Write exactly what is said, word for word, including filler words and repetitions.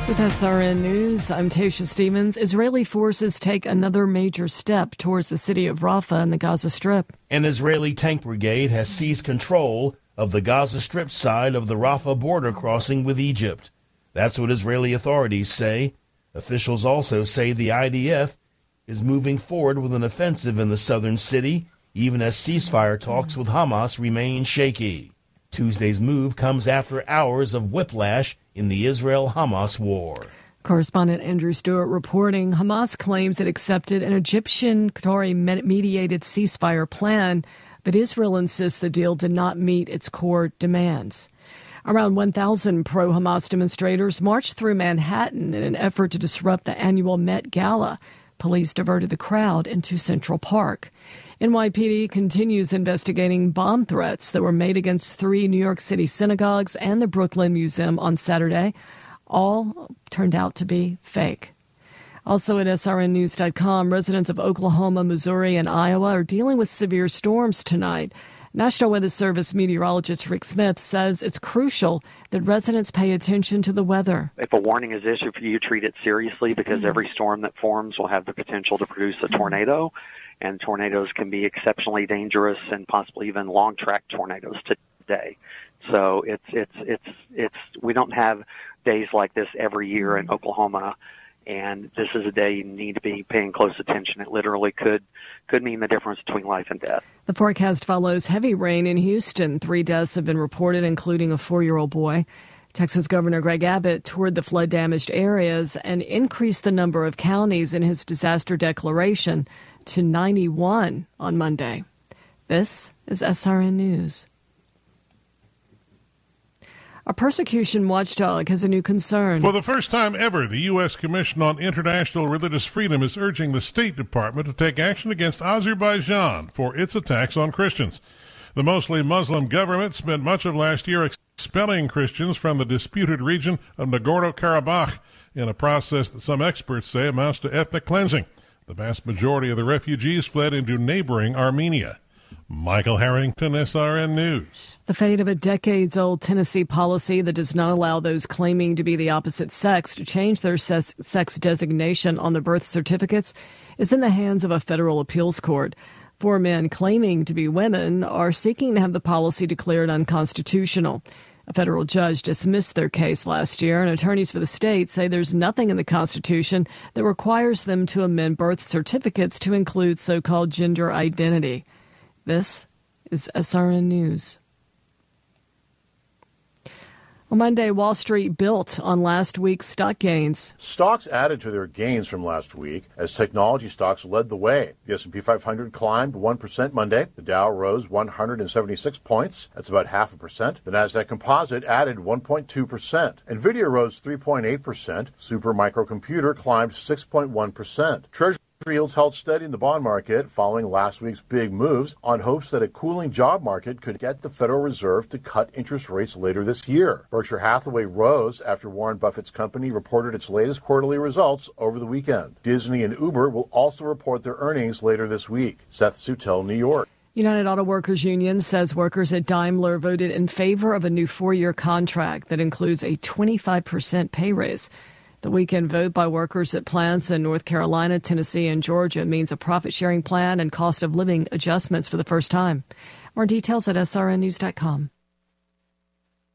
With S R N News, I'm Tasha Stevens. Israeli forces take another major step towards the city of Rafah in the Gaza Strip. An Israeli tank brigade has seized control of the Gaza Strip side of the Rafah border crossing with Egypt. That's what Israeli authorities say. Officials also say the I D F is moving forward with an offensive in the southern city, even as ceasefire talks with Hamas remain shaky. Tuesday's move comes after hours of whiplash in the Israel-Hamas war. Correspondent Andrew Stewart reporting Hamas claims it accepted an Egyptian-Qatari-mediated ceasefire plan, but Israel insists the deal did not meet its core demands. Around one thousand pro-Hamas demonstrators marched through Manhattan in an effort to disrupt the annual Met Gala. Police diverted the crowd into Central Park. N Y P D continues investigating bomb threats that were made against three New York City synagogues and the Brooklyn Museum on Saturday. All turned out to be fake. Also at S R N news dot com, residents of Oklahoma, Missouri, and Iowa are dealing with severe storms tonight. National Weather Service meteorologist Rick Smith says it's crucial that residents pay attention to the weather. If a warning is issued for you, treat it seriously because every storm that forms will have the potential to produce a tornado. And tornadoes can be exceptionally dangerous and possibly even long-track tornadoes today. So it's it's it's it's we don't have days like this every year in Oklahoma, and this is a day you need to be paying close attention. It literally could could mean the difference between life and death. The forecast follows heavy rain in Houston. Three deaths have been reported, including a four-year-old boy. Texas Governor Greg Abbott toured the flood-damaged areas and increased the number of counties in his disaster declaration to ninety-one on Monday. This is S R N News. A persecution watchdog has a new concern. For the first time ever, the U S Commission on International Religious Freedom is urging the State Department to take action against Azerbaijan for its attacks on Christians. The mostly Muslim government spent much of last year expelling Christians from the disputed region of Nagorno-Karabakh in a process that some experts say amounts to ethnic cleansing. The vast majority of the refugees fled into neighboring Armenia. Michael Harrington, S R N News. The fate of a decades-old Tennessee policy that does not allow those claiming to be the opposite sex to change their sex, sex designation on their birth certificates is in the hands of a federal appeals court. Four men claiming to be women are seeking to have the policy declared unconstitutional. A federal judge dismissed their case last year, and attorneys for the state say there's nothing in the Constitution that requires them to amend birth certificates to include so-called gender identity. This is S R N News. On Monday, Wall Street built on last week's stock gains. Stocks added to their gains from last week as technology stocks led the way. The S and P five hundred climbed one percent Monday. The Dow rose one hundred seventy-six points. That's about half a percent. The Nasdaq Composite added one point two percent. Nvidia rose three point eight percent. Super Microcomputer climbed six point one percent. Treasury yields held steady in the bond market following last week's big moves on hopes that a cooling job market could get the Federal Reserve to cut interest rates later this year. Berkshire Hathaway rose after Warren Buffett's company reported its latest quarterly results over the weekend. Disney and Uber will also report their earnings later this week. Seth Sutel, New York. United Auto Workers Union says workers at Daimler voted in favor of a new four-year contract that includes a twenty-five percent pay raise. The weekend vote by workers at plants in North Carolina, Tennessee, and Georgia means a profit-sharing plan and cost-of-living adjustments for the first time. More details at S R N news dot com.